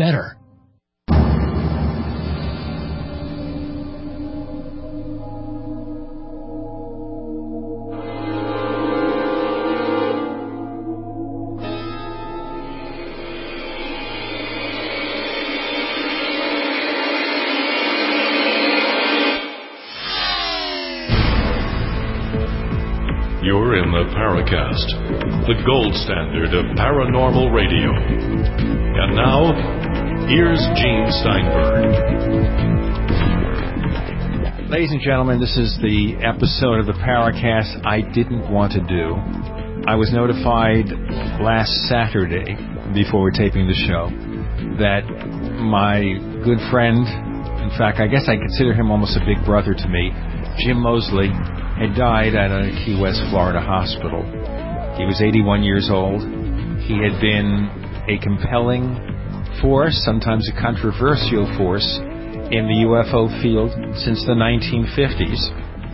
better. You're in the Paracast, the gold standard of paranormal radio. And now, here's Gene Steinberg. Ladies and gentlemen, this is the episode of the Paracast I didn't want to do. I was notified last Saturday, before we're taping the show, that my good friend, in fact, I guess I consider him almost a big brother to me, Jim Moseley, had died at a Key West, Florida hospital. He was 81 years old. He had been a compelling force, sometimes a controversial force, in the UFO field since the 1950s.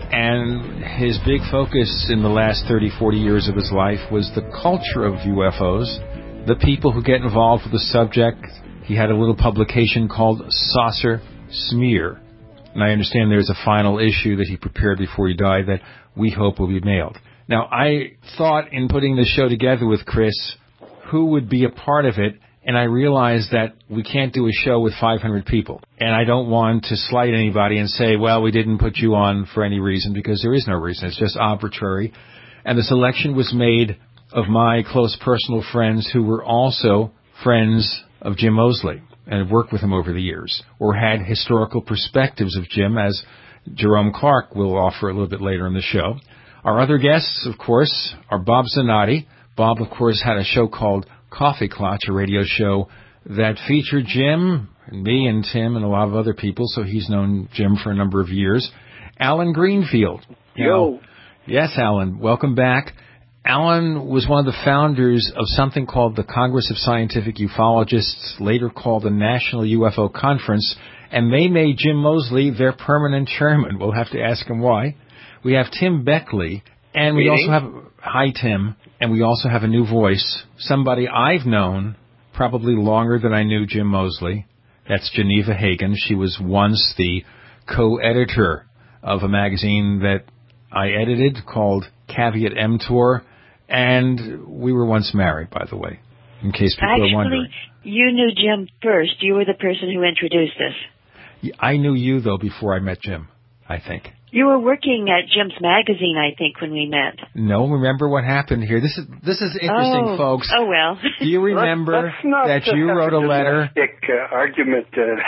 And his big focus in the last 30, 40 years of his life was the culture of UFOs, the people who get involved with the subject. He had a little publication called Saucer Smear. And I understand there's a final issue that he prepared before he died that we hope will be mailed. Now, I thought in putting this show together with Chris, who would be a part of it, and I realized that we can't do a show with 500 people. And I don't want to slight anybody and say, well, we didn't put you on for any reason, because there is no reason. It's just arbitrary. And the selection was made of my close personal friends who were also friends of Jim Moseley and have worked with him over the years, or had historical perspectives of Jim, as Jerome Clark will offer a little bit later in the show. Our other guests, of course, are Bob Zanotti. Bob, of course, had a show called Coffee Clutch, a radio show that featured Jim, and me and Tim and a lot of other people, so he's known Jim for a number of years. Alan Greenfield. Yo. Yes, Alan, welcome back. Alan was one of the founders of something called the Congress of Scientific Ufologists, later called the National UFO Conference, and they made Jim Moseley their permanent chairman. We'll have to ask him why. We have Tim Beckley, and we also have, hi Tim, and we also have a new voice, somebody I've known probably longer than I knew Jim Moseley. That's Geneva Hagen. She was once the co-editor of a magazine that I edited called Caveat Emptor. And we were once married, by the way, in case people are wondering. Actually, you knew Jim first. You were the person who introduced us. I knew you, though, before I met Jim, I think. You were working at Jim's magazine, I think, when we met. No, remember what happened here. This is interesting, folks. Oh, well. Do you remember that you wrote a letter? Argument.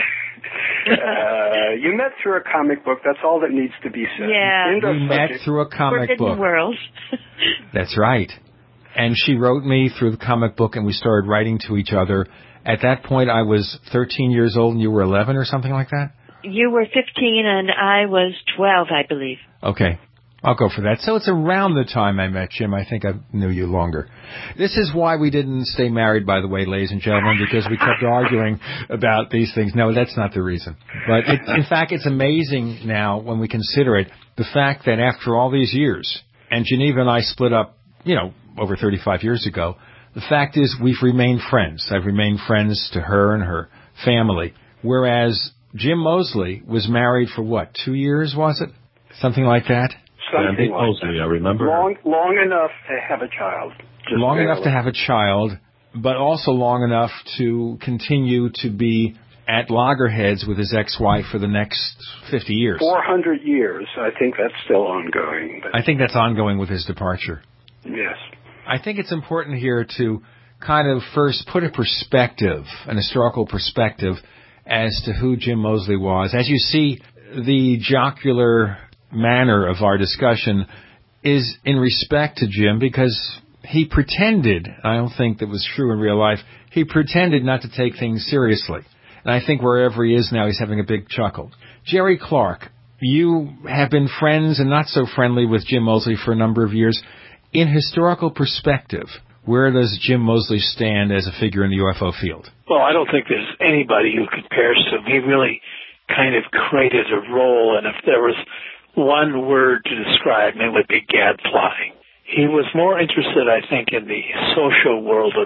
You met through a comic book. That's all that needs to be said. Yeah. We met through a comic book. Forbidden World. That's right. And she wrote me through the comic book, and we started writing to each other. At that point, I was 13 years old, and you were 11 or something like that? You were 15, and I was 12, I believe. Okay. I'll go for that. So it's around the time I met Jim. I think I knew you longer. This is why we didn't stay married, by the way, ladies and gentlemen, because we kept arguing about these things. No, that's not the reason. But in fact, it's amazing now when we consider it, the fact that after all these years, and Geneva and I split up, over 35 years ago, the fact is we've remained friends. I've remained friends to her and her family, whereas Jim Moseley was married for what, 2 years, was it? Something like that? Something like Moseley, I remember. Long enough to have a child. Long enough to have a child, but also long enough to continue to be at loggerheads with his ex-wife for the next 50 years. 400 years. I think that's still ongoing. But I think that's ongoing with his departure. Yes. I think it's important here to kind of first put a perspective, an historical perspective, as to who Jim Moseley was. As you see, the jocular manner of our discussion is in respect to Jim because he pretended, I don't think that was true in real life, he pretended not to take things seriously. And I think wherever he is now, he's having a big chuckle. Jerry Clark, you have been friends and not so friendly with Jim Moseley for a number of years. In historical perspective, where does Jim Moseley stand as a figure in the UFO field? Well, I don't think there's anybody who compares to him. He really kind of created a role, and if there was one word to describe him, it would be gadfly. He was more interested, I think, in the social world of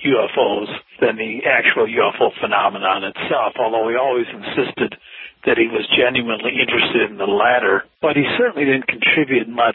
UFOs than the actual UFO phenomenon itself, although he always insisted that he was genuinely interested in the latter. But he certainly didn't contribute much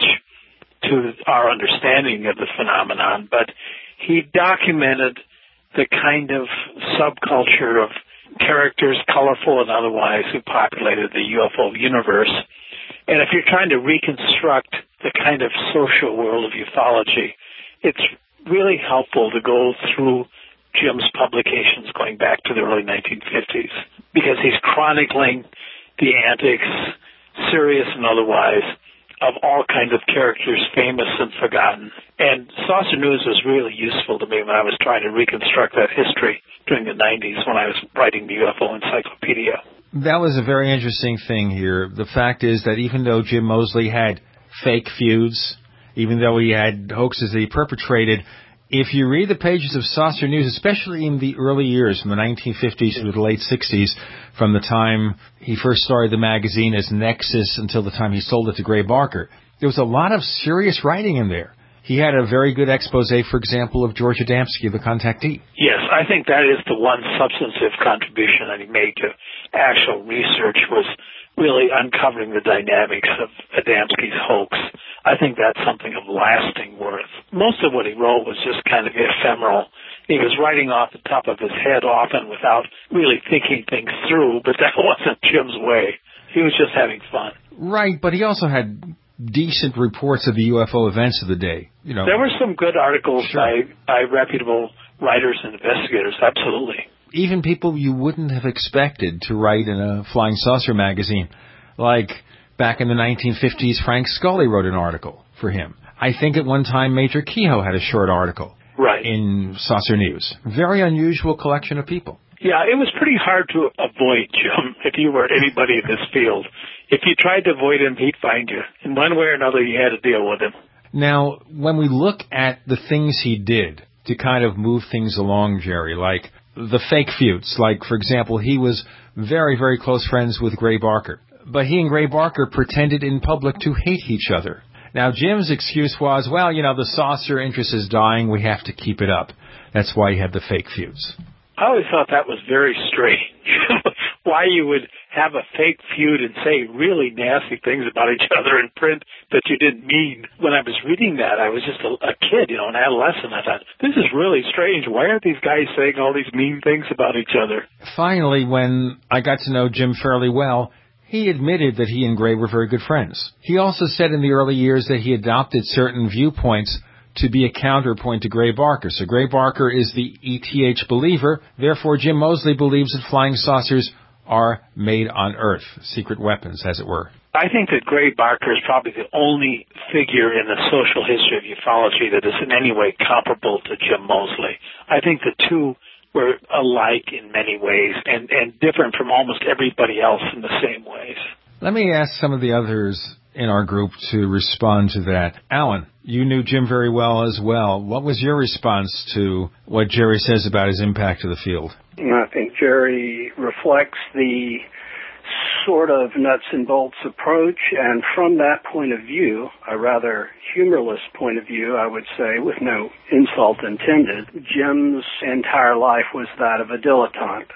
to our understanding of the phenomenon, but he documented the kind of subculture of characters, colorful and otherwise, who populated the UFO universe. And if you're trying to reconstruct the kind of social world of ufology, it's really helpful to go through Jim's publications going back to the early 1950s, because he's chronicling the antics, serious and otherwise, of all kinds of characters, famous and forgotten. And Saucer News was really useful to me when I was trying to reconstruct that history during the 90s when I was writing the UFO Encyclopedia. That was a very interesting thing here. The fact is that even though Jim Moseley had fake feuds, even though he had hoaxes that he perpetrated, if you read the pages of Saucer News, especially in the early years, from the 1950s to the late 60s, from the time he first started the magazine as Nexus until the time he sold it to Gray Barker, there was a lot of serious writing in there. He had a very good expose, for example, of George Adamski, the contactee. Yes, I think that is the one substantive contribution that he made to actual research, was really uncovering the dynamics of Adamski's hoax. I think that's something of lasting worth. Most of what he wrote was just kind of ephemeral. He was writing off the top of his head often without really thinking things through, but that wasn't Jim's way. He was just having fun. Right, but he also had decent reports of the UFO events of the day. You know, there were some good articles Sure. by reputable writers and investigators, absolutely. Even people you wouldn't have expected to write in a Flying Saucer magazine. Like back in the 1950s, Frank Scully wrote an article for him. I think at one time Major Kehoe had a short article in Saucer News. Very unusual collection of people. Yeah, it was pretty hard to avoid Jim if you were anybody in this field. If you tried to avoid him, he'd find you. In one way or another, you had to deal with him. Now, when we look at the things he did to kind of move things along, Jerry, like the fake feuds, like, for example, he was very, very close friends with Gray Barker. But he and Gray Barker pretended in public to hate each other. Now, Jim's excuse was, well, you know, the saucer interest is dying. We have to keep it up. That's why he had the fake feuds. I always thought that was very strange. Why you would have a fake feud and say really nasty things about each other in print that you didn't mean. When I was reading that, I was just a kid, you know, an adolescent. I thought, this is really strange. Why are these guys saying all these mean things about each other? Finally, when I got to know Jim fairly well, he admitted that he and Gray were very good friends. He also said in the early years that he adopted certain viewpoints to be a counterpoint to Gray Barker. So Gray Barker is the ETH believer. Therefore, Jim Moseley believes that flying saucers are made on Earth, secret weapons, as it were. I think that Gray Barker is probably the only figure in the social history of ufology that is in any way comparable to Jim Moseley. I think the two were alike in many ways and different from almost everybody else in the same ways. Let me ask some of the others in our group to respond to that. Alan, you knew Jim very well as well. What was your response to what Jerry says about his impact to the field? I think Jerry reflects the sort of nuts and bolts approach, and from that point of view, a rather humorless point of view, I would say, with no insult intended, Jim's entire life was that of a dilettante.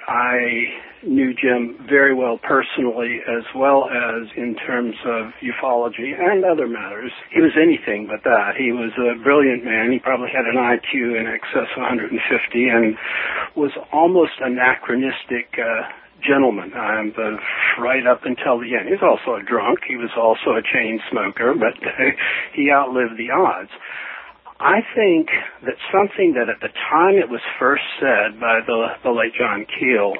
I knew Jim very well personally, as well as in terms of ufology and other matters. He was anything but that. He was a brilliant man. He probably had an IQ in excess of 150 and was almost anachronistic gentleman, right up until the end. He was also a drunk. He was also a chain smoker, but he outlived the odds. I think that something that at the time it was first said by the late John Keel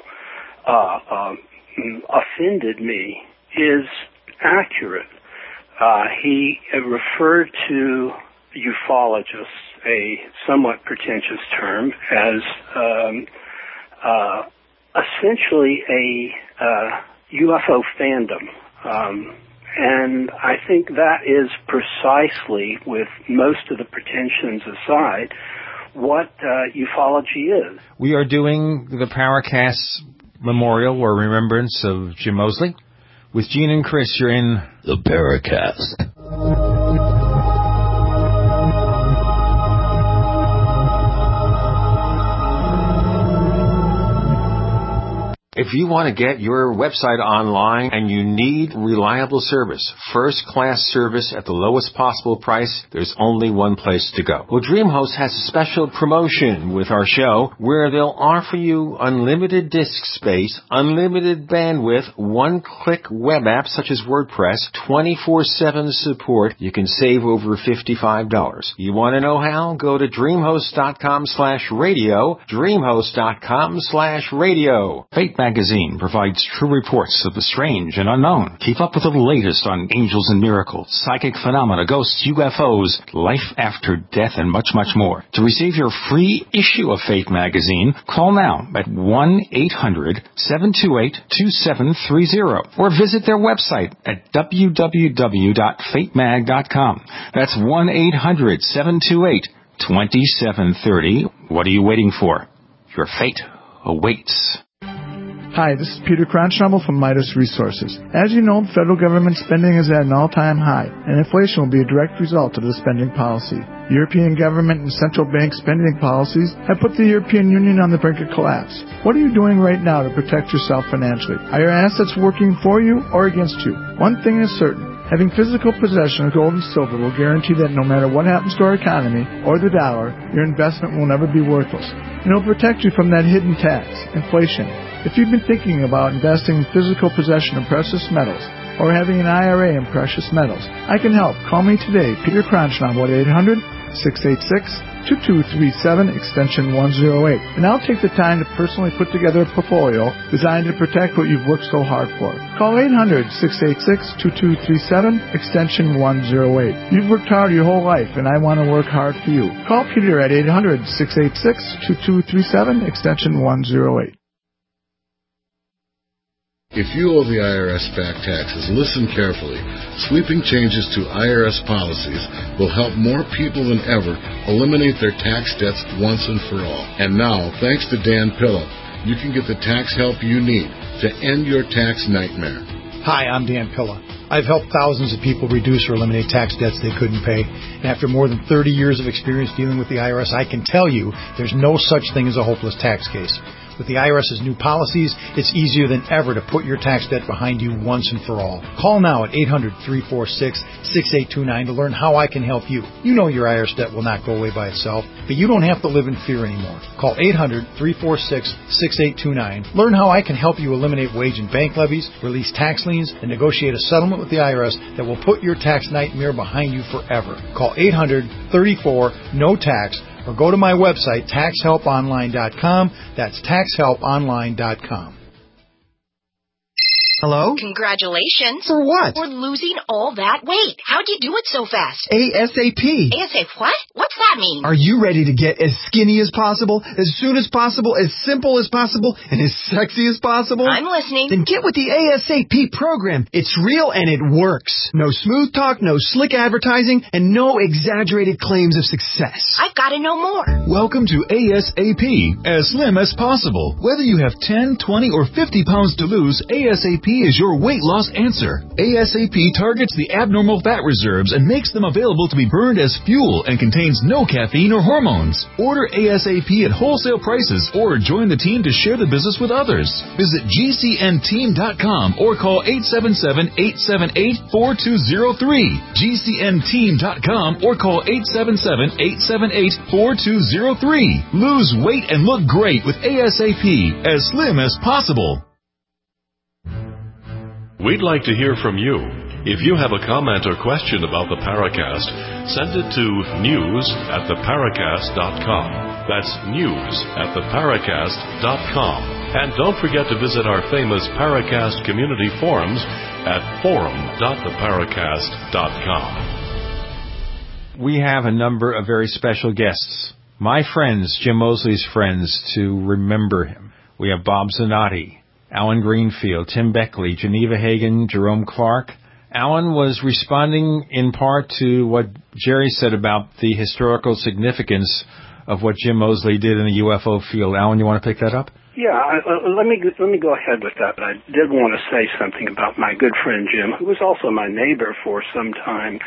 offended me is accurate. He referred to ufologists, a somewhat pretentious term, as essentially a UFO fandom. And I think that is precisely, with most of the pretensions aside, what ufology is. We are doing the Paracast Memorial or Remembrance of Jim Moseley. With Gene and Chris, you're in the Paracast. If you want to get your website online and you need reliable service, first-class service at the lowest possible price, there's only one place to go. Well, DreamHost has a special promotion with our show where they'll offer you unlimited disk space, unlimited bandwidth, one-click web apps such as WordPress, 24/7 support. You can save over $55. You want to know how? Go to dreamhost.com/radio, dreamhost.com/radio. Fate Magazine provides true reports of the strange and unknown. Keep up with the latest on angels and miracles, psychic phenomena, ghosts, UFOs, life after death, and much, much more. To receive your free issue of Fate Magazine, call now at 1-800-728-2730 or visit their website at www.fatemag.com. That's 1-800-728-2730. What are you waiting for? Your fate awaits. Hi, this is Peter Cronschnabel from Midas Resources. As you know, the federal government spending is at an all-time high, and inflation will be a direct result of the spending policy. European government and central bank spending policies have put the European Union on the brink of collapse. What are you doing right now to protect yourself financially? Are your assets working for you or against you? One thing is certain. Having physical possession of gold and silver will guarantee that no matter what happens to our economy or the dollar, your investment will never be worthless. And it will protect you from that hidden tax, inflation. If you've been thinking about investing in physical possession of precious metals or having an IRA in precious metals, I can help. Call me today, Peter Cronschnabel, at 800-686-2237, extension 108. And I'll take the time to personally put together a portfolio designed to protect what you've worked so hard for. Call 800-686-2237, extension 108. You've worked hard your whole life, and I want to work hard for you. Call Peter at 800-686-2237, extension 108. If you owe the IRS back taxes, listen carefully. Sweeping changes to IRS policies will help more people than ever eliminate their tax debts once and for all. And now, thanks to Dan Pilla, you can get the tax help you need to end your tax nightmare. Hi, I'm Dan Pilla. I've helped thousands of people reduce or eliminate tax debts they couldn't pay. And after more than 30 years of experience dealing with the IRS, I can tell you there's no such thing as a hopeless tax case. With the IRS's new policies, it's easier than ever to put your tax debt behind you once and for all. Call now at 800-346-6829 to learn how I can help you. You know your IRS debt will not go away by itself, but you don't have to live in fear anymore. Call 800-346-6829. Learn how I can help you eliminate wage and bank levies, release tax liens, and negotiate a settlement with the IRS that will put your tax nightmare behind you forever. Call 800-34-NO-TAX or go to my website, taxhelponline.com. That's taxhelponline.com. Hello? Congratulations. For what? For losing all that weight. How'd you do it so fast? ASAP. ASAP what? What's that mean? Are you ready to get as skinny as possible, as soon as possible, as simple as possible, and as sexy as possible? I'm listening. Then get with the ASAP program. It's real and it works. No smooth talk, no slick advertising, and no exaggerated claims of success. I've got to know more. Welcome to ASAP, as slim as possible. Whether you have 10, 20, or 50 pounds to lose, ASAP is your weight loss answer. ASAP targets the abnormal fat reserves and makes them available to be burned as fuel and contains no caffeine or hormones. Order ASAP at wholesale prices or join the team to share the business with others. Visit GCNteam.com or call 877-878-4203. GCNteam.com or call 877-878-4203. Lose weight and look great with ASAP, as slim as possible. We'd like to hear from you. If you have a comment or question about the Paracast, send it to news@theparacast.com. That's news@theparacast.com. And don't forget to visit our famous Paracast community forums at forum.theparacast.com. We have a number of very special guests. My friends, Jim Mosley's friends, to remember him. We have Bob Zanotti, Alan Greenfield, Tim Beckley, Geneva Hagen, Jerome Clark. Alan was responding in part to what Jerry said about the historical significance of what Jim Mosley did in the UFO field. Alan, you want to pick that up? Yeah, let me go ahead with that. But I did want to say something about my good friend Jim, who was also my neighbor for some time.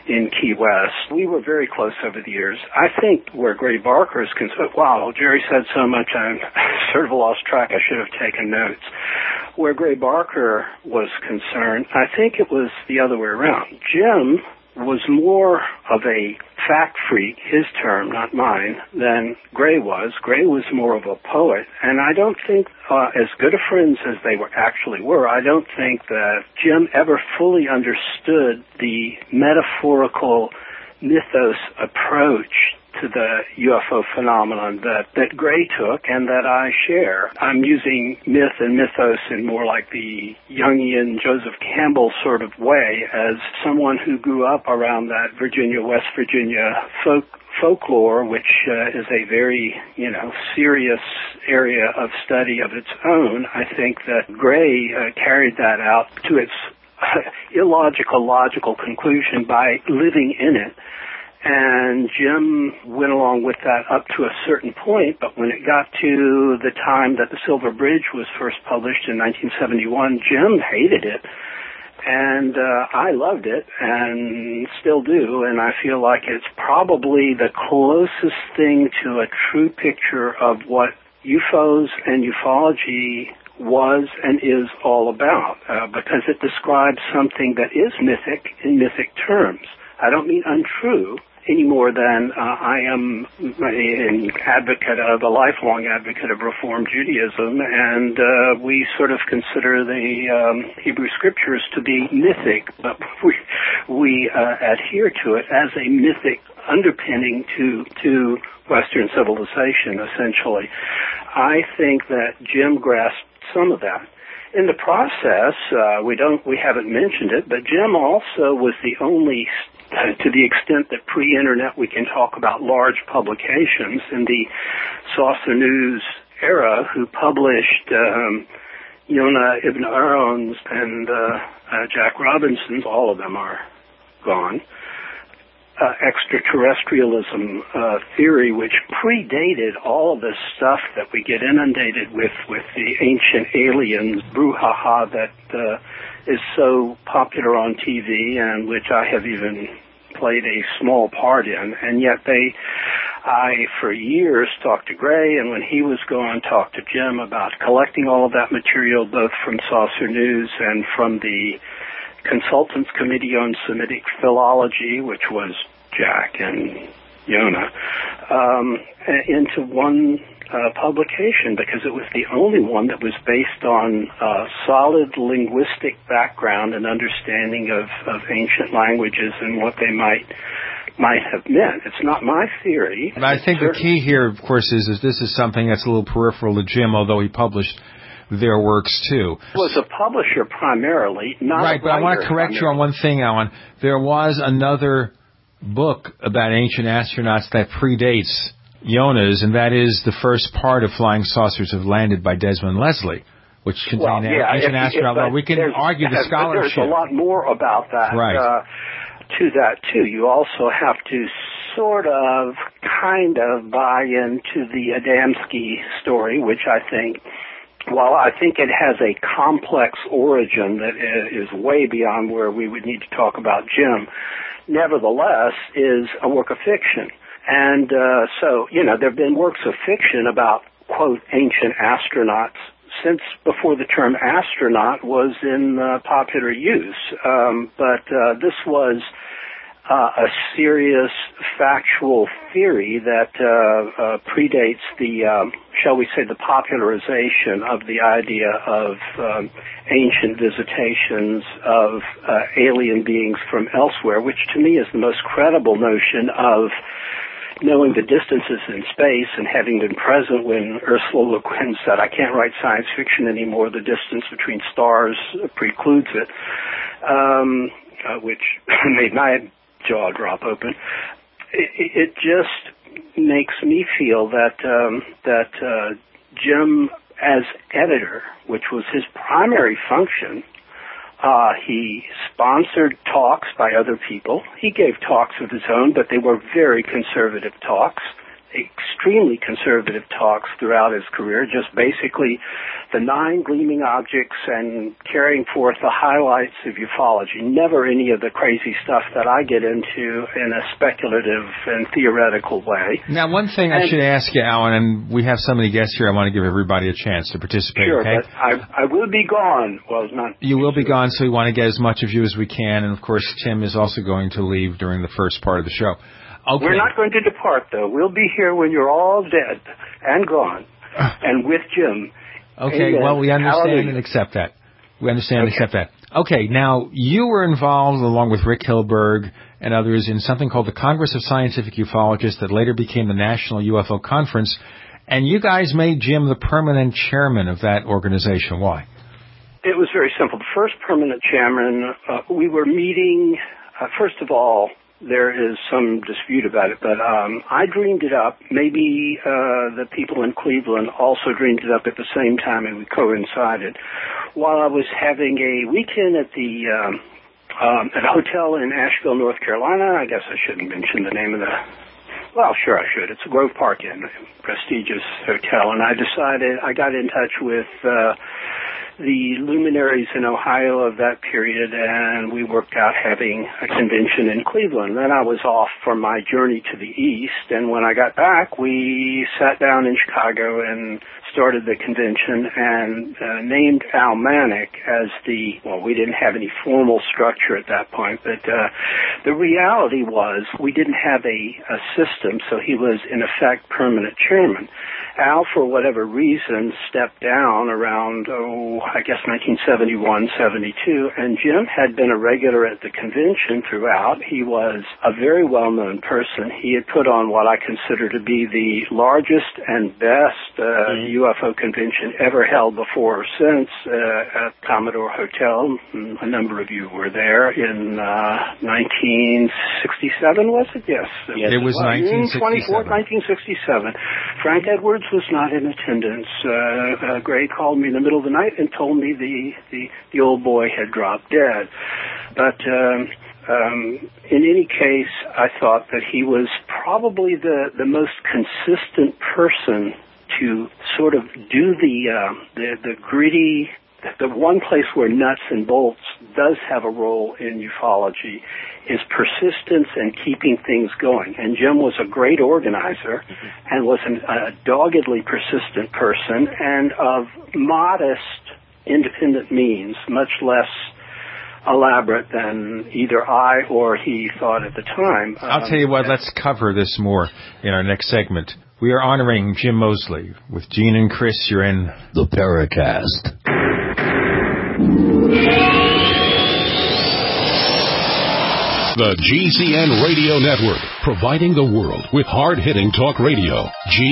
in Key West. We were very close over the years. I think where Gray Barker is concerned, wow, Jerry said so much I sort of lost track. I should have taken notes. Where Gray Barker was concerned, I think it was the other way around. Jim was more of a fact freak, his term, not mine, than Gray was. Gray was more of a poet, and I don't think, as good of friends as they actually were, I don't think that Jim ever fully understood the metaphorical mythos approach to the UFO phenomenon that Gray took and that I share. I'm using myth and mythos in more like the Jungian Joseph Campbell sort of way, as someone who grew up around that West Virginia folklore, which is a very, serious area of study of its own. I think that Gray carried that out to its illogical, logical conclusion by living in it. And Jim went along with that up to a certain point, but when it got to the time that The Silver Bridge was first published in 1971, Jim hated it. And I loved it and still do, and I feel like it's probably the closest thing to a true picture of what UFOs and ufology was and is all about, because it describes something that is mythic in mythic terms. I don't mean untrue any more than I am a lifelong advocate of Reform Judaism, and we sort of consider the Hebrew Scriptures to be mythic, but we adhere to it as a mythic underpinning to Western civilization, essentially. I think that Jim grasped some of that. In the process, we haven't mentioned it, but Jim also was the only, to the extent that pre-internet we can talk about large publications in the Saucer News era, who published Yonah Ibn Aron's and Jack Robinson's, all of them are gone, extraterrestrialism theory, which predated all of this stuff that we get inundated with the ancient aliens brouhaha that is so popular on TV, and which I have even played a small part in. And yet I for years talked to Gray, and when he was gone, talked to Jim about collecting all of that material, both from Saucer News and from the Consultants Committee on Semitic Philology, which was Jack and Yonah, into one publication, because it was the only one that was based on solid linguistic background and understanding of ancient languages and what they might have meant. It's not my theory. But I think the key here, of course, is this is something that's a little peripheral to Jim, although he published their works too. He was a publisher primarily, not right, but I want to correct you on one thing, Alan. There was another book about ancient astronauts that predates Yonah's, and that is The First Part of Flying Saucers Have Landed by Desmond Leslie, which contained ancient astronauts. Well, we can argue the scholarship. There's a lot more about that. Right. To that, too. You also have to sort of, kind of buy into the Adamski story, which I think, while I think it has a complex origin that is way beyond where we would need to talk about Jim, nevertheless is a work of fiction. And so, there have been works of fiction about, quote, ancient astronauts since before the term astronaut was in popular use. But this was a serious factual theory that predates the, shall we say, the popularization of the idea of ancient visitations of alien beings from elsewhere, which to me is the most credible notion of knowing the distances in space and having been present when Ursula Le Guin said, I can't write science fiction anymore, the distance between stars precludes it, which made my jaw drop open. It just makes me feel that Jim, as editor, which was his primary function, he sponsored talks by other people. He gave talks of his own, but they were very conservative talks. extremely conservative talks throughout his career, just basically the 9 gleaming objects and carrying forth the highlights of ufology, never any of the crazy stuff that I get into in a speculative and theoretical way. Now, one thing I should ask you, Alan, and we have so many guests here, I want to give everybody a chance to participate. Sure, okay? but I will be gone. Well, not. You will be gone, so we want to get as much of you as we can, and of course, Tim is also going to leave during the first part of the show. Okay. We're not going to depart, though. We'll be here when you're all dead and gone, and with Jim. Okay, Amen. well, we understand Hallelujah. and accept that. We understand and accept that. Okay, now, you were involved, along with Rick Hilberg and others, in something called the Congress of Scientific Ufologists that later became the National UFO Conference, and you guys made Jim the permanent chairman of that organization. Why? It was very simple. The first permanent chairman, we were meeting, first of all, there is some dispute about it, but I dreamed it up. Maybe the people in Cleveland also dreamed it up at the same time, and we coincided. While I was having a weekend at at a hotel in Asheville, North Carolina, I guess I shouldn't mention the name of well, sure I should. It's a Grove Park Inn, a prestigious hotel, and I got in touch with the luminaries in Ohio of that period, and we worked out having a convention in Cleveland. Then I was off for my journey to the east, and when I got back, we sat down in Chicago and started the convention and named Al Manick as we didn't have any formal structure at that point, but the reality was we didn't have a system, so he was in effect permanent chairman. Al, for whatever reason, stepped down around, I guess 1971, 72, and Jim had been a regular at the convention throughout. He was a very well-known person. He had put on what I consider to be the largest and best UFO convention ever held before or since at Commodore Hotel. A number of you were there in 1967, was it? Yes. It was 1967. June 24th, 1967. Frank Edwards was not in attendance. Gray called me in the middle of the night and told me the old boy had dropped dead. But in any case, I thought that he was probably the most consistent person to sort of do the gritty. The one place where nuts and bolts does have a role in ufology is persistence and keeping things going. And Jim was a great organizer and was a doggedly persistent person and of modest independent means, much less elaborate than either I or he thought at the time. I'll tell you what, let's cover this more in our next segment. We are honoring Jim Moseley. With Gene and Chris, you're in the Paracast. The GCN Radio Network, providing the world with hard-hitting talk radio.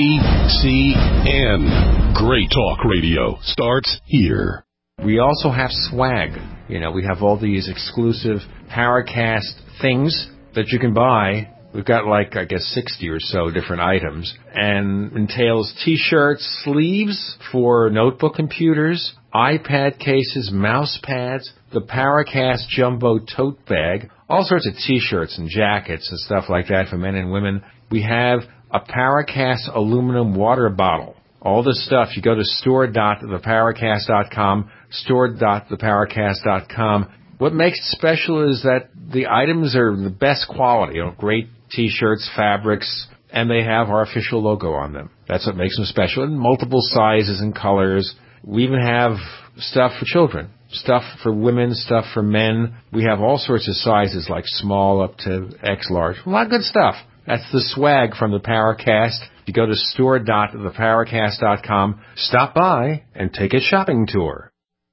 GCN. Great talk radio starts here. We also have swag. We have all these exclusive Paracast things that you can buy. We've got 60 or so different items, and entails T-shirts, sleeves for notebook computers, iPad cases, mouse pads, the Paracast Jumbo tote bag, all sorts of T-shirts and jackets and stuff like that for men and women. We have a Paracast aluminum water bottle. All this stuff, you go to store.theparacast.com, store.theparacast.com. What makes it special is that the items are the best quality, great T-shirts, fabrics, and they have our official logo on them. That's what makes them special, in multiple sizes and colors. We even have stuff for children, stuff for women, stuff for men. We have all sorts of sizes, like small up to X large. A lot of good stuff. That's the swag from the Paracast. You go to store.theparacast.com, stop by, and take a shopping tour.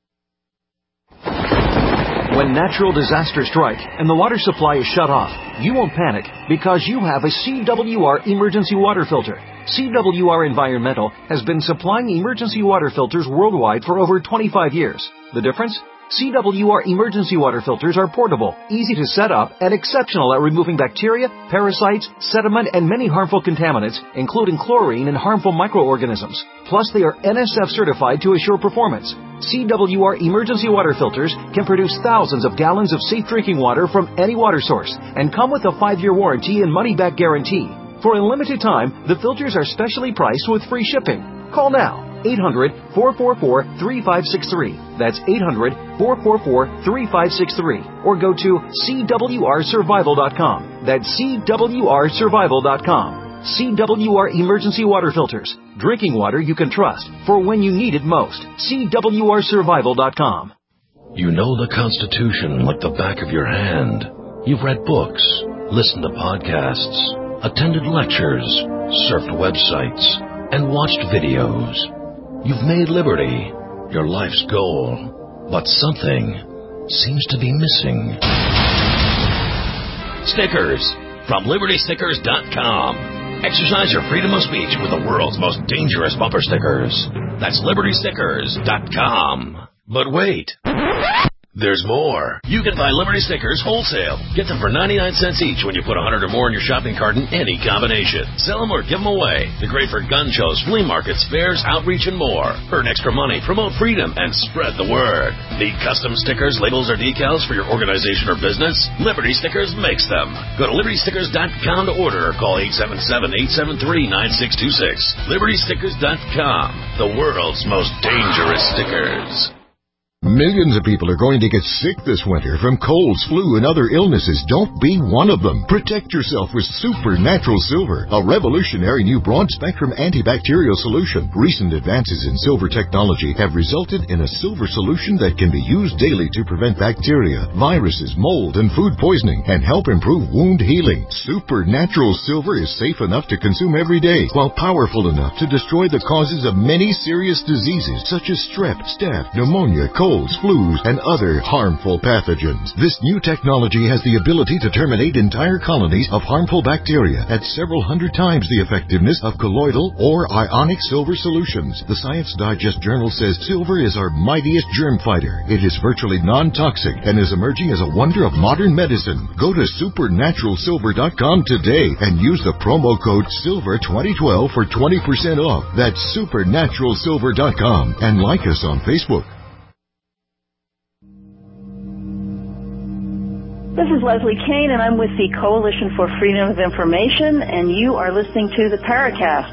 When natural disasters strike and the water supply is shut off, you won't panic because you have a CWR emergency water filter. CWR Environmental has been supplying emergency water filters worldwide for over 25 years. The difference? CWR emergency water filters are portable, easy to set up, and exceptional at removing bacteria, parasites, sediment, and many harmful contaminants, including chlorine and harmful microorganisms. Plus, they are NSF certified to assure performance. CWR emergency water filters can produce thousands of gallons of safe drinking water from any water source and come with a 5-year warranty and money-back guarantee. For a limited time, the filters are specially priced with free shipping. Call now. 800-444-3563. That's 800-444-3563. Or go to CWRsurvival.com. That's CWRsurvival.com. CWR Emergency Water Filters. Drinking water you can trust for when you need it most. CWRsurvival.com. You know the Constitution like the back of your hand. You've read books, listened to podcasts, attended lectures, surfed websites, and watched videos. You've made liberty your life's goal, but something seems to be missing. Stickers from LibertyStickers.com. Exercise your freedom of speech with the world's most dangerous bumper stickers. That's LibertyStickers.com. But wait. There's more. You can buy Liberty Stickers wholesale. Get them for 99 cents each when you put 100 or more in your shopping cart in any combination. Sell them or give them away. They're great for gun shows, flea markets, fairs, outreach, and more. Earn extra money, promote freedom, and spread the word. Need custom stickers, labels, or decals for your organization or business? Liberty Stickers makes them. Go to LibertyStickers.com to order or call 877-873-9626. LibertyStickers.com. The world's most dangerous stickers. Millions of people are going to get sick this winter from colds, flu, and other illnesses. Don't be one of them. Protect yourself with Supernatural Silver, a revolutionary new broad-spectrum antibacterial solution. Recent advances in silver technology have resulted in a silver solution that can be used daily to prevent bacteria, viruses, mold, and food poisoning, and help improve wound healing. Supernatural Silver is safe enough to consume every day, while powerful enough to destroy the causes of many serious diseases such as strep, staph, pneumonia, colds, flus, and other harmful pathogens. This new technology has the ability to terminate entire colonies of harmful bacteria at several hundred times the effectiveness of colloidal or ionic silver solutions. The Science Digest journal says silver is our mightiest germ fighter. It is virtually non-toxic and is emerging as a wonder of modern medicine. Go to supernaturalsilver.com today and use the promo code SILVER2012 for 20% off. That's supernaturalsilver.com, and like us on Facebook. This is Leslie Kane, and I'm with the Coalition for Freedom of Information, and you are listening to the Paracast.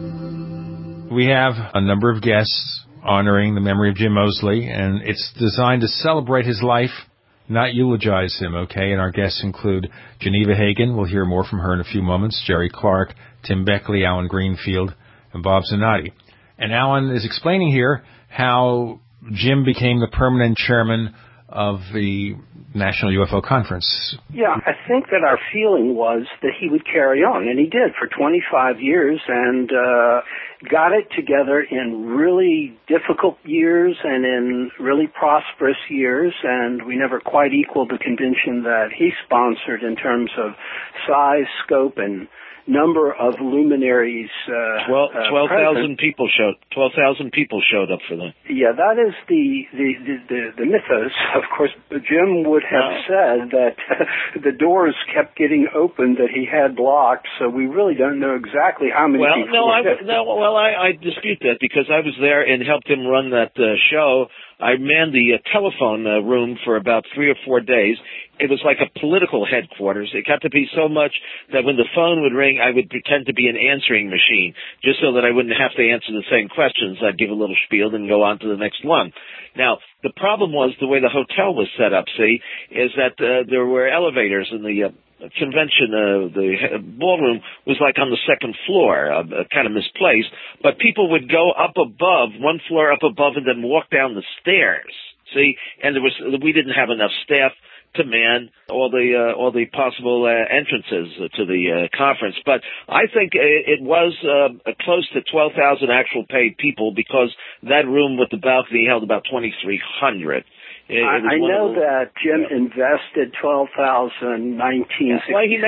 We have a number of guests honoring the memory of Jim Moseley, and it's designed to celebrate his life, not eulogize him, okay? And our guests include Geneva Hagan. We'll hear more from her in a few moments. Jerry Clark, Tim Beckley, Alan Greenfield, and Bob Zanotti. And Alan is explaining here how Jim became the permanent chairman of the National UFO Conference. Yeah, I think that our feeling was that he would carry on, and he did for 25 years, and got it together in really difficult years and in really prosperous years, and we never quite equaled the convention that he sponsored in terms of size, scope, and number of luminaries. 12,000 people showed. 12,000 people showed up for that. Yeah, that is the mythos. Of course, Jim would have said that the doors kept getting opened that he had locked, so we really don't know exactly how many people. I dispute that because I was there and helped him run that show. I manned the telephone room for about 3 or 4 days. It was like a political headquarters. It got to be so much that when the phone would ring, I would pretend to be an answering machine, just so that I wouldn't have to answer the same questions. I'd give a little spiel and go on to the next one. Now, the problem was the way the hotel was set up, is that there were elevators in the convention. The ballroom was like on the second floor, kind of misplaced, but people would go up above, one floor up above, and then walk down the stairs. And we didn't have enough staff to man all the possible entrances to the conference. But I think it was close to 12,000 actual paid people because that room with the balcony held about 2,300. I know that Jim invested $12,067 and he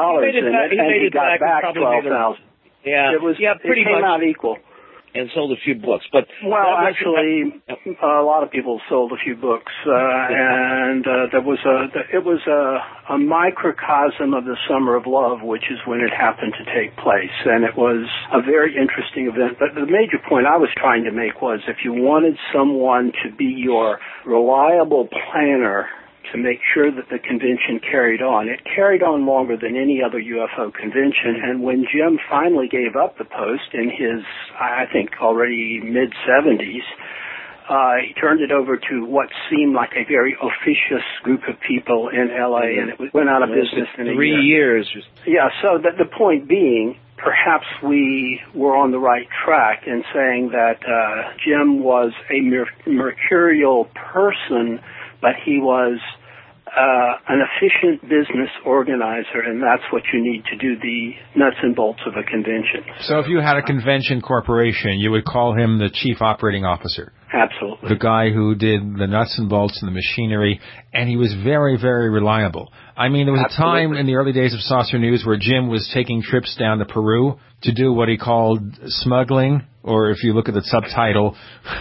got back $12,000. Yeah, it came out equal. And sold a few books, but actually, a lot of people sold a few books, and it was a microcosm of the Summer of Love, which is when it happened to take place, and it was a very interesting event. But the major point I was trying to make was, if you wanted someone to be your reliable planner to make sure that the convention carried on. It carried on longer than any other UFO convention, and when Jim finally gave up the post in his, I think, already mid-70s, he turned it over to what seemed like a very officious group of people in L.A., and it went out of business in a 3 year. years. Yeah, so the point being, perhaps we were on the right track in saying that Jim was a mercurial person, but he was an efficient business organizer, and that's what you need to do the nuts and bolts of a convention. So if you had a convention corporation, you would call him the chief operating officer. Absolutely. The guy who did the nuts and bolts and the machinery, and he was very, very reliable. I mean, there was a time in the early days of Saucer News where Jim was taking trips down to Peru to do what he called smuggling, or if you look at the subtitle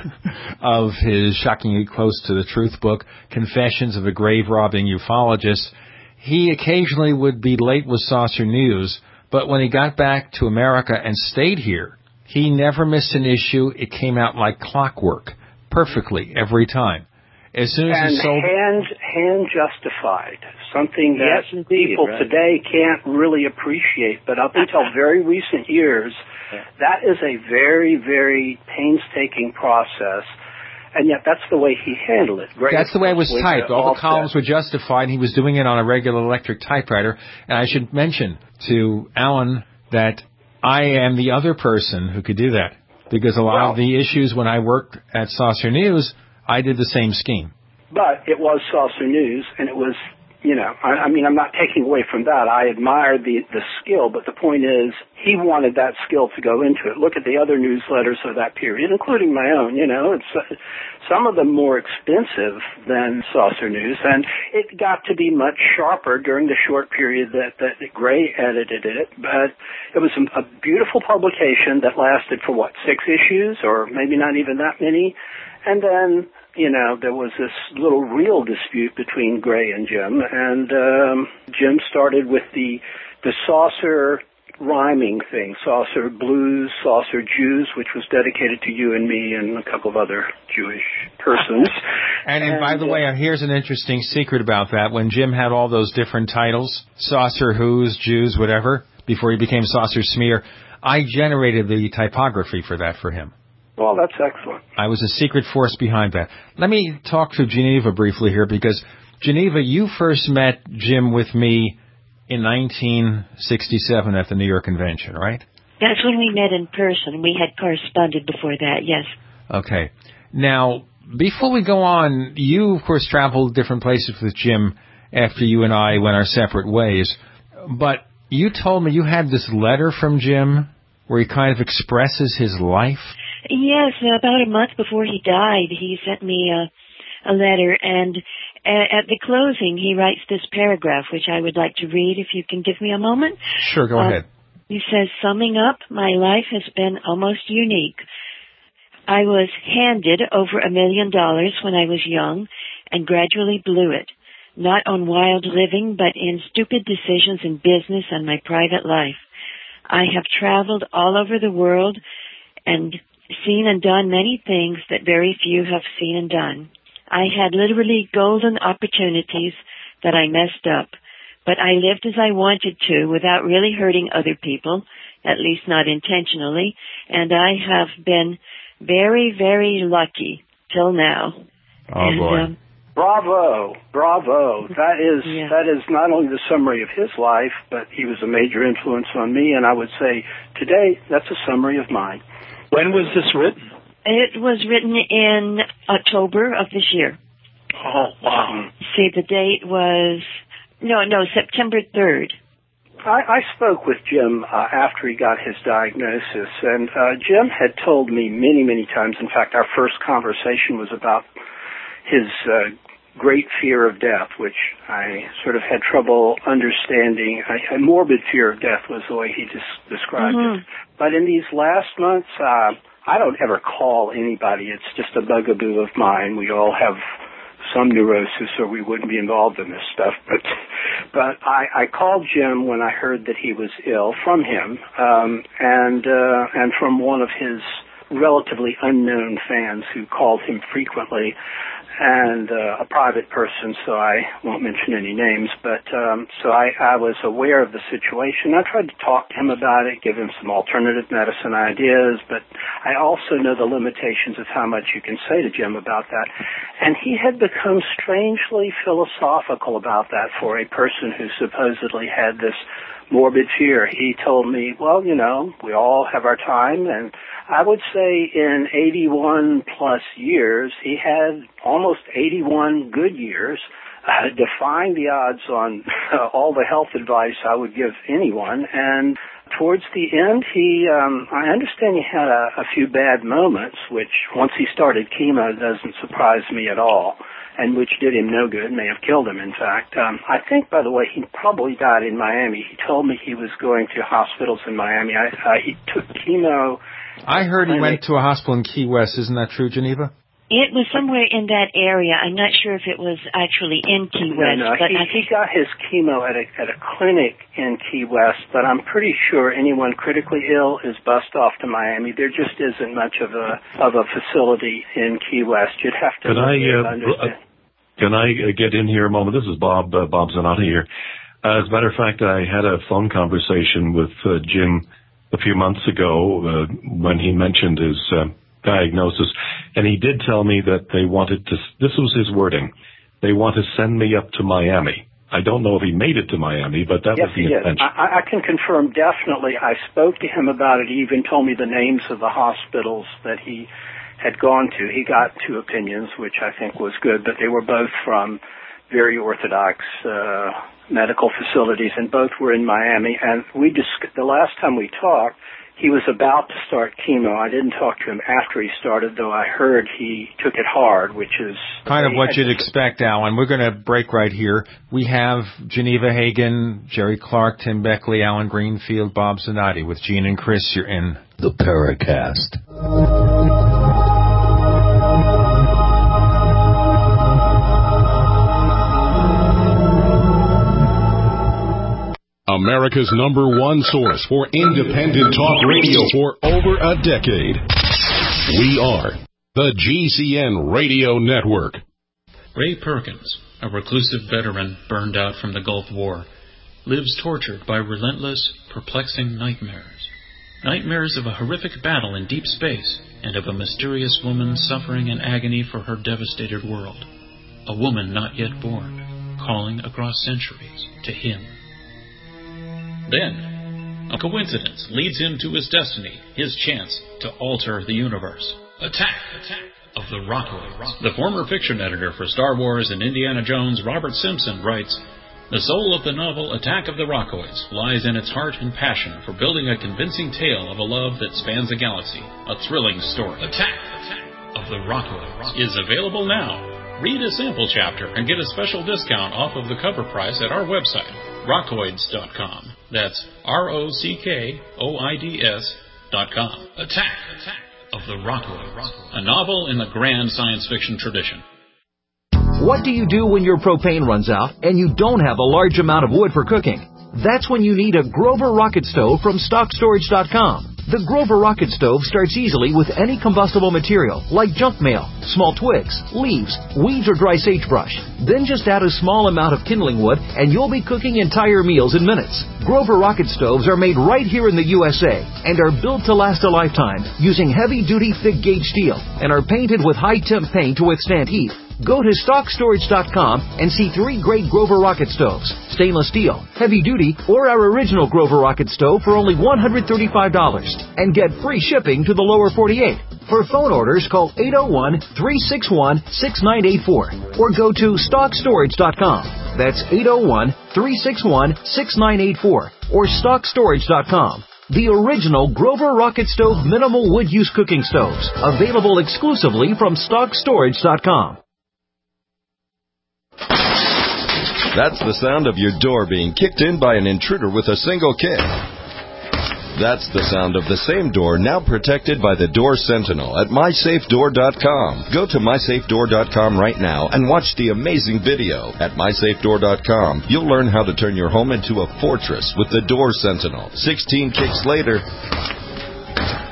of his shockingly close to the truth book, Confessions of a Grave-Robbing Ufologist, he occasionally would be late with Saucer News, but when he got back to America and stayed here, he never missed an issue. It came out like clockwork, perfectly, every time. As soon as he sold... hand justified, something that people today can't really appreciate, but up until very recent years, that is a very, very painstaking process, and yet that's the way he handled it. That's the way it was typed. All the columns were justified, and he was doing it on a regular electric typewriter. And I should mention to Alan that I am the other person who could do that, because a lot of the issues when I worked at Saucer News, I did the same scheme. But it was Saucer News, and it was, you know, I mean, I'm not taking away from that. I admired the skill, but the point is, he wanted that skill to go into it. Look at the other newsletters of that period, including my own, you know. It's some of them more expensive than Saucer News, and it got to be much sharper during the short period that Gray edited it. But it was a beautiful publication that lasted for, 6 issues, or maybe not even that many. And then, you know, there was this little real dispute between Gray and Jim, and Jim started with the Saucer rhyming thing, Saucer Blues, Saucer Jews, which was dedicated to you and me and a couple of other Jewish persons. And by the way, here's an interesting secret about that. When Jim had all those different titles, Saucer Who's, Jews, whatever, before he became Saucer Smear, I generated the typography for that for him. Well, that's excellent. I was a secret force behind that. Let me talk to Geneva briefly here, because, Geneva, you first met Jim with me in 1967 at the New York Convention, right? That's when we met in person. We had corresponded before that, yes. Okay. Now, before we go on, you, of course, traveled different places with Jim after you and I went our separate ways. But you told me you had this letter from Jim where he kind of expresses his life. Yes, about a month before he died, he sent me a letter, and at the closing, he writes this paragraph, which I would like to read, if you can give me a moment. Sure, go ahead. He says, summing up, my life has been almost unique. I was handed over $1 million when I was young and gradually blew it, not on wild living, but in stupid decisions in business and my private life. I have traveled all over the world and seen and done many things that very few have seen and done. I had literally golden opportunities that I messed up, but I lived as I wanted to without really hurting other people, at least not intentionally, and I have been very, very lucky till now. Oh, boy. Bravo. That is not only the summary of his life, but he was a major influence on me, and I would say today that's a summary of mine. When was this written? It was written in October of this year. Oh, wow. See, the date was, September 3rd. I spoke with Jim after he got his diagnosis, and Jim had told me many, many times, in fact, our first conversation was about his great fear of death, which I sort of had trouble understanding. A morbid fear of death was the way he described it. But in these last months, I don't ever call anybody. It's just a bugaboo of mine. We all have some neurosis or we wouldn't be involved in this stuff. But I called Jim when I heard that he was ill from him, and from one of his relatively unknown fans who called him frequently. and a private person, so I won't mention any names, but so I was aware of the situation. I tried to talk to him about it, give him some alternative medicine ideas, but I also know the limitations of how much you can say to Jim about that. And he had become strangely philosophical about that for a person who supposedly had this morbid fear. He told me, well, you know, we all have our time, and I would say in 81 plus years, he had almost 81 good years, defying the odds on all the health advice I would give anyone. And towards the end, I understand he had a few bad moments, which once he started chemo doesn't surprise me at all, and which did him no good, may have killed him, in fact. I think, by the way, he probably died in Miami. He told me he was going to hospitals in Miami. He took chemo. I heard he went to a hospital in Key West. Isn't that true, Geneva? It was somewhere in that area. I'm not sure if it was actually in Key West. No, but he got his chemo at a clinic in Key West, but I'm pretty sure anyone critically ill is bussed off to Miami. There just isn't much of a facility in Key West. You'd have to understand. Can I get in here a moment? This is Bob Zanotti here. As a matter of fact, I had a phone conversation with Jim a few months ago when he mentioned his diagnosis, and he did tell me that they wanted to, this was his wording, they want to send me up to Miami. I don't know if he made it to Miami, but that was the intention. I can confirm definitely. I spoke to him about it. He even told me the names of the hospitals that he had gone to. He got two opinions, which I think was good, but they were both from very orthodox medical facilities, and both were in Miami. And the last time we talked, he was about to start chemo. I didn't talk to him after he started, though I heard he took it hard, which is kind of what you'd expect, Alan. We're going to break right here. We have Geneva Hagen, Jerry Clark, Tim Beckley, Alan Greenfield, Bob Zanotti. With Gene and Chris, you're in the Paracast. America's #1 source for independent talk radio for over a decade. We are the GCN Radio Network. Ray Perkins, a reclusive veteran burned out from the Gulf War, lives tortured by relentless, perplexing nightmares. Nightmares of a horrific battle in deep space and of a mysterious woman suffering in agony for her devastated world. A woman not yet born, calling across centuries to him. Then, a coincidence leads him to his destiny, his chance to alter the universe. Attack of the Rockoids. The former fiction editor for Star Wars and Indiana Jones, Robert Simpson, writes, "The soul of the novel Attack of the Rockoids lies in its heart and passion for building a convincing tale of a love that spans a galaxy, a thrilling story. Attack of the Rockoids is available now. Read a sample chapter and get a special discount off of the cover price at our website, rockoids.com. That's ROCKOIDS.com. Attack of the Rockoids, a novel in the grand science fiction tradition." What do you do when your propane runs out and you don't have a large amount of wood for cooking? That's when you need a Grover Rocket Stove from StockStorage.com. The Grover Rocket Stove starts easily with any combustible material, like junk mail, small twigs, leaves, weeds, or dry sagebrush. Then just add a small amount of kindling wood, and you'll be cooking entire meals in minutes. Grover Rocket Stoves are made right here in the USA and are built to last a lifetime using heavy-duty, thick-gauge steel and are painted with high-temp paint to withstand heat. Go to StockStorage.com and see 3 great Grover Rocket Stoves, stainless steel, heavy duty, or our original Grover Rocket Stove for only $135, and get free shipping to the lower 48. For phone orders, call 801-361-6984 or go to StockStorage.com. That's 801-361-6984 or StockStorage.com. The original Grover Rocket Stove minimal wood use cooking stoves, available exclusively from StockStorage.com. That's the sound of your door being kicked in by an intruder with a single kick. That's the sound of the same door now protected by the Door Sentinel at MySafeDoor.com. Go to MySafeDoor.com right now and watch the amazing video. At MySafeDoor.com, you'll learn how to turn your home into a fortress with the Door Sentinel. 16 kicks later,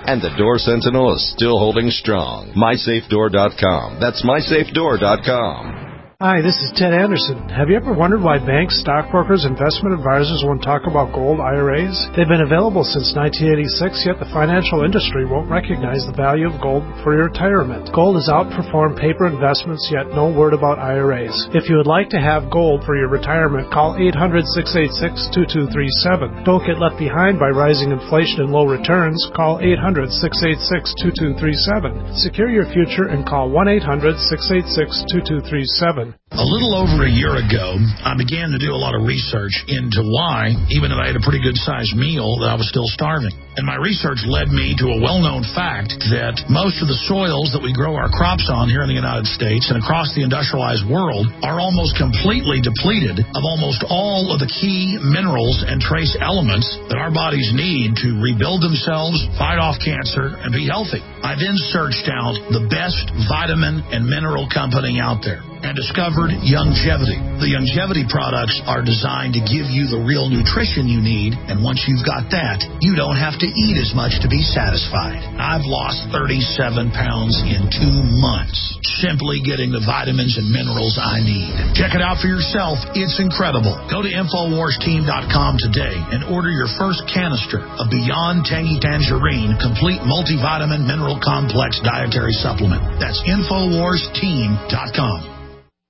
And the Door Sentinel is still holding strong. MySafeDoor.com. That's MySafeDoor.com. Hi, this is Ted Anderson. Have you ever wondered why banks, stockbrokers, investment advisors won't talk about gold IRAs? They've been available since 1986, yet the financial industry won't recognize the value of gold for your retirement. Gold has outperformed paper investments, yet no word about IRAs. If you would like to have gold for your retirement, call 800-686-2237. Don't get left behind by rising inflation and low returns. Call 800-686-2237. Secure your future and call 1-800-686-2237. A little over a year ago, I began to do a lot of research into why, even if I had a pretty good-sized meal, that I was still starving. And my research led me to a well-known fact that most of the soils that we grow our crops on here in the United States and across the industrialized world are almost completely depleted of almost all of the key minerals and trace elements that our bodies need to rebuild themselves, fight off cancer, and be healthy. I then searched out the best vitamin and mineral company out there and discovered Youngevity. The Youngevity products are designed to give you the real nutrition you need, and once you've got that, you don't have to eat as much to be satisfied. I've lost 37 pounds in 2 months, simply getting the vitamins and minerals I need. Check it out for yourself. It's incredible. Go to InfoWarsTeam.com today and order your first canister of Beyond Tangy Tangerine Complete Multivitamin Mineral Complex Dietary Supplement. That's InfoWarsTeam.com.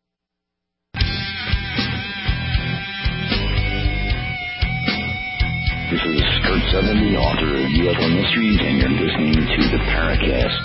This is Kurt Sutherland, the author of UFO Mysteries, and you're listening to the Paracast.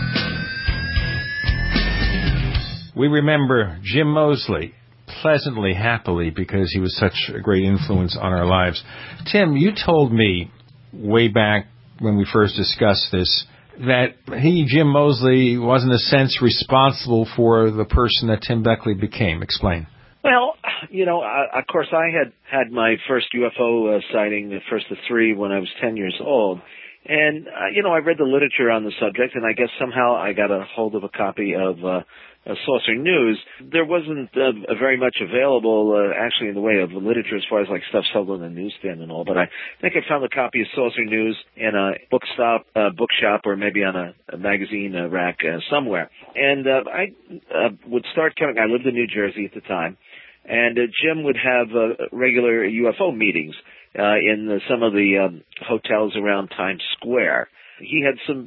We remember Jim Moseley pleasantly, happily, because he was such a great influence on our lives. Tim, you told me way back when we first discussed this that Jim Moseley, was in a sense responsible for the person that Tim Beckley became. Explain. Well, of course, I had my first UFO sighting, the first of 3, when I was 10 years old. And, I read the literature on the subject, and I guess somehow I got a hold of a copy of Saucer News. There wasn't very much available, actually, in the way of literature as far as, stuff sold on the newsstand and all. But I think I found a copy of Saucer News in a bookshop, or maybe on a magazine rack somewhere. And I would start coming. I lived in New Jersey at the time. And Jim would have regular UFO meetings in some of the hotels around Times Square. He had some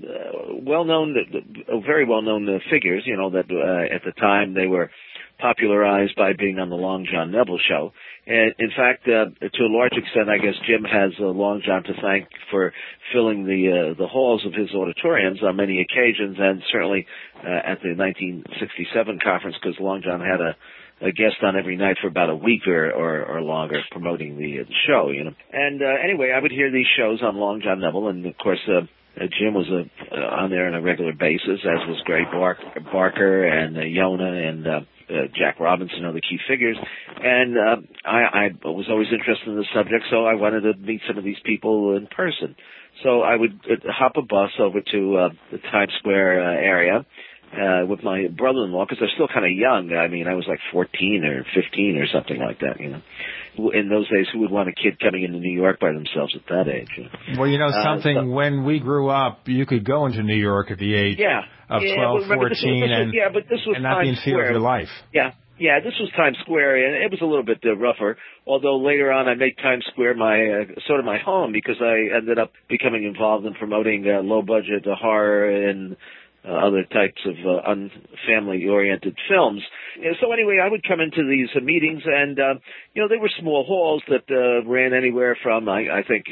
very well-known figures, that at the time they were popularized by being on the Long John Neville show. And in fact, to a large extent, I guess Jim has Long John to thank for filling the halls of his auditoriums on many occasions, and certainly at the 1967 conference, because Long John had a guest on every night for about a week or longer promoting the show, And anyway, I would hear these shows on Long John Neville, and of course Jim was on there on a regular basis, as was Gray Barker and Yona and Jack Robinson, the key figures. And I was always interested in the subject, so I wanted to meet some of these people in person. So I would hop a bus over to the Times Square area with my brother-in-law, because they're still kind of young. I mean, I was like 14 or 15 or something like that, In those days, who would want a kid coming into New York by themselves at that age? Well, something, when we grew up, you could go into New York at the age of 12, 14, and not be in fear of your life. Yeah, this was Times Square, and it was a little bit rougher, although later on I made Times Square my sort of my home, because I ended up becoming involved in promoting low-budget horror and other types of unfamily-oriented films. So anyway, I would come into these meetings, and they were small halls that ran anywhere from, I think,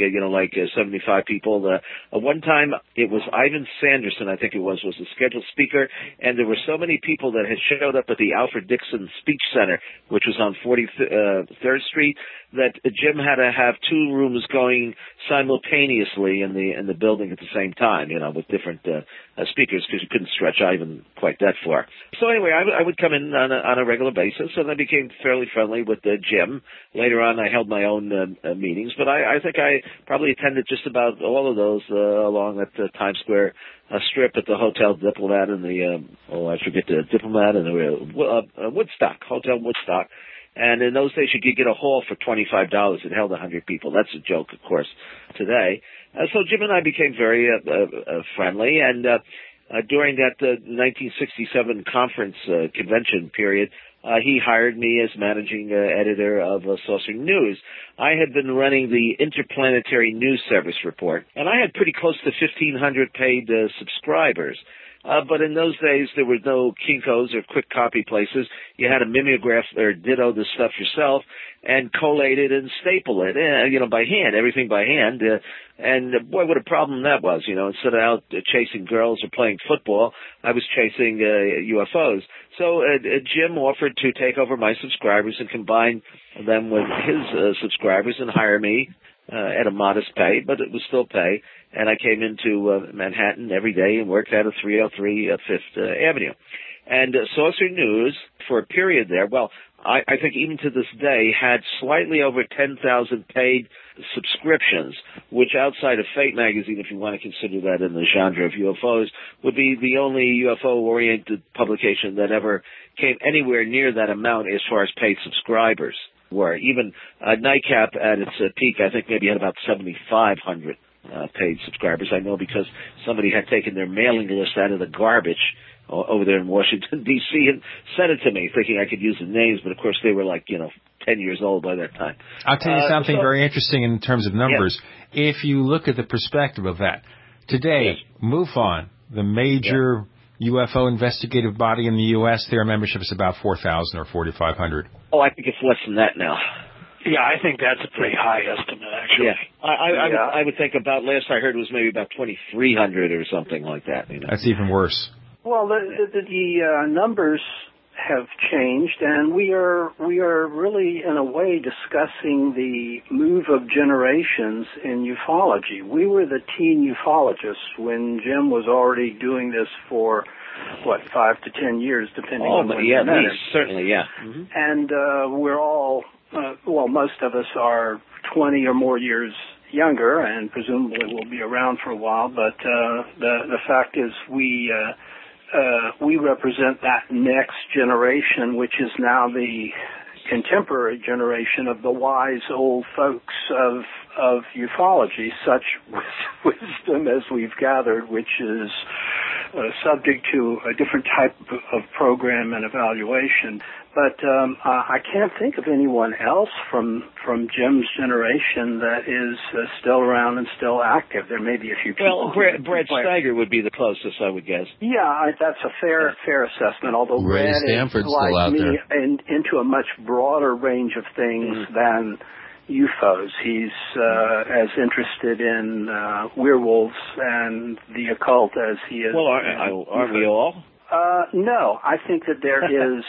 75 people. One time, it was Ivan Sanderson, I think it was the scheduled speaker, and there were so many people that had showed up at the Alfred Dixon Speech Center, which was on 43rd Street, that Jim had to have 2 rooms going simultaneously in the building at the same time, with different speakers, because you couldn't stretch Ivan quite that far. So anyway, I would come in on a regular basis, and I became fairly friendly with Jim. Later on, I held my own meetings, but I think I probably attended just about all of those along at the Times Square Strip at the Hotel Diplomat and the Diplomat and the Woodstock, Hotel Woodstock. And in those days, you could get a hall for $25. It held 100 people. That's a joke, of course, today. So Jim and I became very friendly, and during that 1967 conference convention period, he hired me as managing editor of Saucer News. I had been running the Interplanetary News Service report, and I had pretty close to 1,500 paid subscribers. But in those days, there were no Kinkos or quick copy places. You had to mimeograph or ditto the stuff yourself and collate it and staple it, by hand, everything by hand. And boy, what a problem that was. Instead of out chasing girls or playing football, I was chasing UFOs. So Jim offered to take over my subscribers and combine them with his subscribers and hire me at a modest pay, but it was still pay. And I came into Manhattan every day and worked out of 303 Fifth Avenue. And Saucer News, for a period there, I think even to this day, had slightly over 10,000 paid subscriptions, which outside of Fate magazine, if you want to consider that in the genre of UFOs, would be the only UFO-oriented publication that ever came anywhere near that amount as far as paid subscribers were. Even Nightcap at its peak, I think maybe had about 7,500 paid subscribers. I know because somebody had taken their mailing list out of the garbage over there in Washington, D.C. and sent it to me thinking I could use the names, but of course they were 10 years old by that time. I'll tell you something very interesting in terms of numbers. Yes. If you look at the perspective of that, today, MUFON, the major UFO investigative body in the U.S., their membership is about 4,000 or 4,500. Oh, I think it's less than that now. Yeah, I think that's a pretty high estimate, actually. Yeah, I would think about, last I heard was maybe about 2,300 or something like that. That's even worse. Well, the numbers have changed, and we are really, in a way, discussing the move of generations in ufology. We were the teen ufologists when Jim was already doing this for, 5 to 10 years, depending on when you met him. Certainly, yeah. Mm-hmm. And we're all, most of us are 20 or more years younger, and presumably will be around for a while. But the fact is, we represent that next generation, which is now the contemporary generation of the wise old folks of ufology, such wisdom as we've gathered, which is subject to a different type of program and evaluation. But I can't think of anyone else from Jim's generation that is still around and still active. There may be a few people. Well, Brad Steiger would be the closest, I would guess. Yeah, that's a fair assessment. Although Ray Brad Stanford's is like still out me there. into a much broader range of things than UFOs. He's as interested in werewolves and the occult as he is. Well, aren't we all? No, I think that there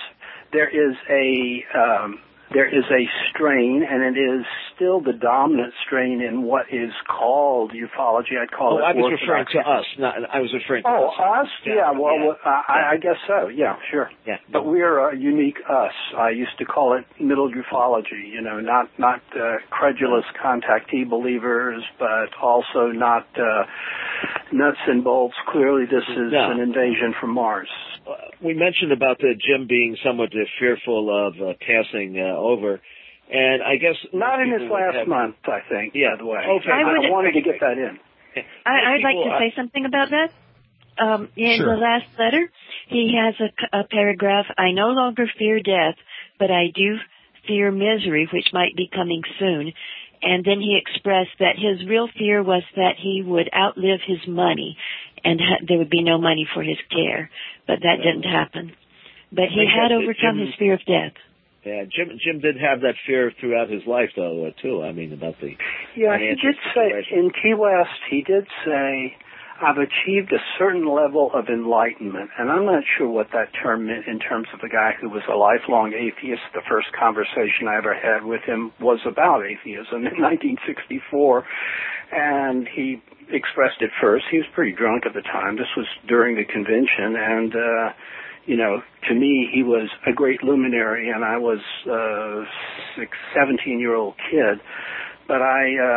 is a strain, and it is still the dominant strain in what is called ufology. I'd call it. I was referring to us. I was referring to us. Oh, us? Yeah. Well, I guess so. Yeah, sure. Yeah. But we're a unique us. I used to call it middle ufology. Not credulous contactee believers, but also not nuts and bolts. Clearly, this is an invasion from Mars. We mentioned about Jim being somewhat fearful of passing over, and I guess not in this last month. I think. Yeah. By the way, okay. I wanted to get that in. I'd like to say something about that. In the last letter, he has a paragraph. I no longer fear death, but I do fear misery, which might be coming soon. And then he expressed that his real fear was that he would outlive his money and there would be no money for his care. But that didn't happen. But he had overcome his fear of death. Yeah, Jim did have that fear throughout his life, though, too. I mean, about the he did say, in Key West, he did say, I've achieved a certain level of enlightenment. And I'm not sure what that term meant in terms of a guy who was a lifelong atheist. The first conversation I ever had with him was about atheism in 1964. And he expressed it first. He was pretty drunk at the time. This was during the convention. And, to me, he was a great luminary, and I was a 17-year-old kid. But I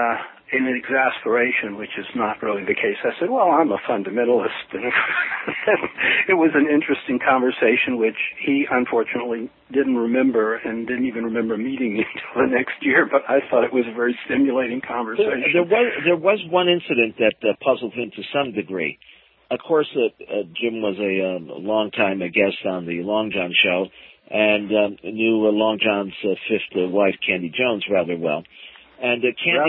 in an exasperation, which is not really the case, I said, well, I'm a fundamentalist. And it was an interesting conversation, which he unfortunately didn't remember and didn't even remember meeting me until the next year, but I thought it was a very stimulating conversation. There was one incident that puzzled him to some degree. Of course, Jim was a long-time guest on the Long John show and knew Long John's fifth wife, Candy Jones, rather well. And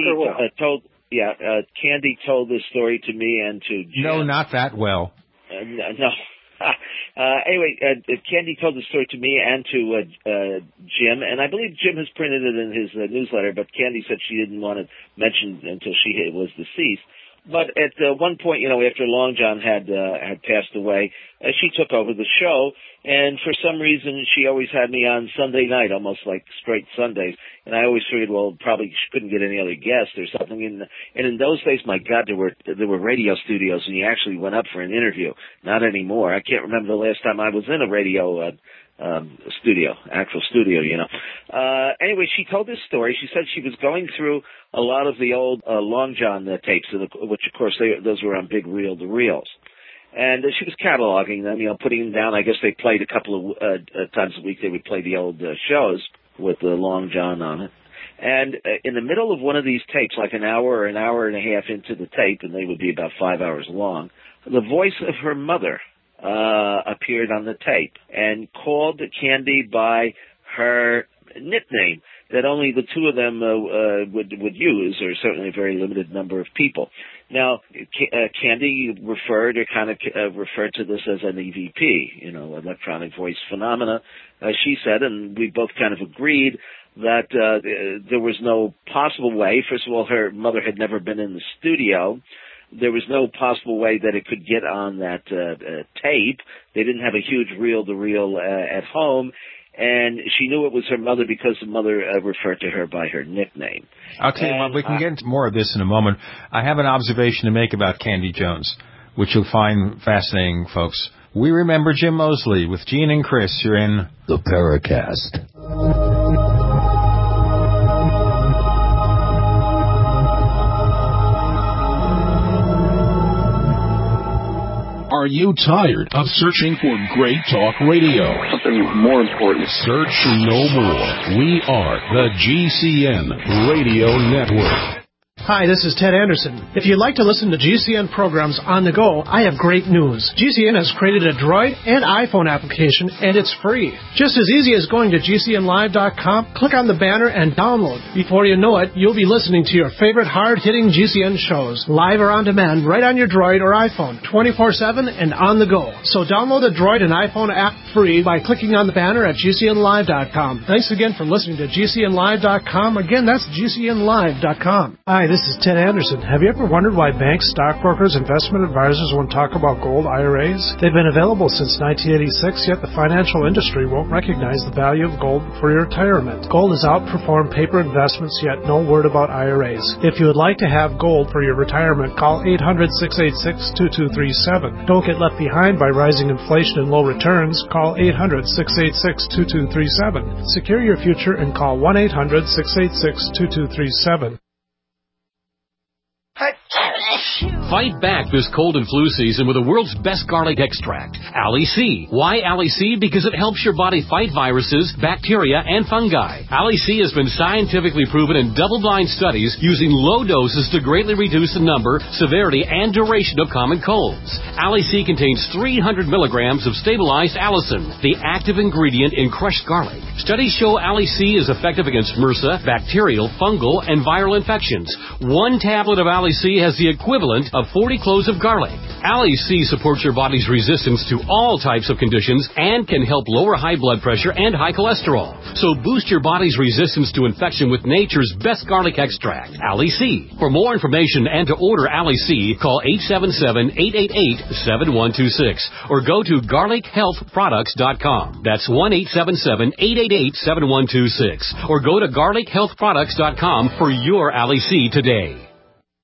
Candy told this story to me and to Jim. No, not that well. No. Anyway, Candy told the story to me and to Jim, and I believe Jim has printed it in his newsletter, but Candy said she didn't want to mention until she was deceased. But at one point, after Long John had passed away, she took over the show, and for some reason, she always had me on Sunday night, almost like straight Sundays. And I always figured, well, probably she couldn't get any other guests or something. And in those days, my God, there were radio studios, and you actually went up for an interview. Not anymore. I can't remember the last time I was in a radio actual studio. Anyway, she told this story. She said she was going through a lot of the old Long John tapes, which of course those were on big reel-to-reels. And she was cataloging them, putting them down. I guess they played a couple of times a week. They would play the old shows with the Long John on it. And in the middle of one of these tapes, like an hour or an hour and a half into the tape, and they would be about 5 hours long, the voice of her mother appeared on the tape and called Candy by her nickname that only the two of them would use, or certainly a very limited number of people. Now, Candy referred to this as an EVP, electronic voice phenomena, she said, and we both kind of agreed that there was no possible way. First of all, her mother had never been in the studio. There was no possible way that it could get on that tape. They didn't have a huge reel-to-reel at home. And she knew it was her mother because the mother referred to her by her nickname. I'll tell you what, we can get into more of this in a moment. I have an observation to make about Candy Jones, which you'll find fascinating, folks. We remember Jim Mosley with Gene and Chris. You're in the Paracast. Are you tired of searching for great talk radio? Something more important. Search no more. We are the GCN Radio Network. Hi, this is Ted Anderson. If you'd like to listen to GCN programs on the go, I have great news. GCN has created a Droid and iPhone application, and it's free. Just as easy as going to GCNlive.com, click on the banner, and download. Before you know it, you'll be listening to your favorite hard-hitting GCN shows, live or on demand, right on your Droid or iPhone, 24/7 and on the go. So download the Droid and iPhone app free by clicking on the banner at GCNlive.com. Thanks again for listening to GCNlive.com. Again, that's GCNlive.com. Hi, this is Ted Anderson. Have you ever wondered why banks, stockbrokers, investment advisors won't talk about gold IRAs? They've been available since 1986, yet the financial industry won't recognize the value of gold for your retirement. Gold has outperformed paper investments, yet no word about IRAs. If you would like to have gold for your retirement, call 800-686-2237. Don't get left behind by rising inflation and low returns. Call 800-686-2237. Secure your future and call 1-800-686-2237. Fight back this cold and flu season with the world's best garlic extract, Ali C. Why Ali C? Because it helps your body fight viruses, bacteria, and fungi. Ali C has been scientifically proven in double-blind studies using low doses to greatly reduce the number, severity, and duration of common colds. Ali C contains 300 milligrams of stabilized allicin, the active ingredient in crushed garlic. Studies show Ali C is effective against MRSA, bacterial, fungal, and viral infections. One tablet of Ali C has the equivalent of 40 cloves of garlic. Ali C supports your body's resistance to all types of conditions and can help lower high blood pressure and high cholesterol. So boost your body's resistance to infection with nature's best garlic extract, Ali C. For more information and to order Ali C, call 877-888-7126 or go to garlichealthproducts.com. That's 1-877-888-7126 or go to garlichealthproducts.com for your Ali C today.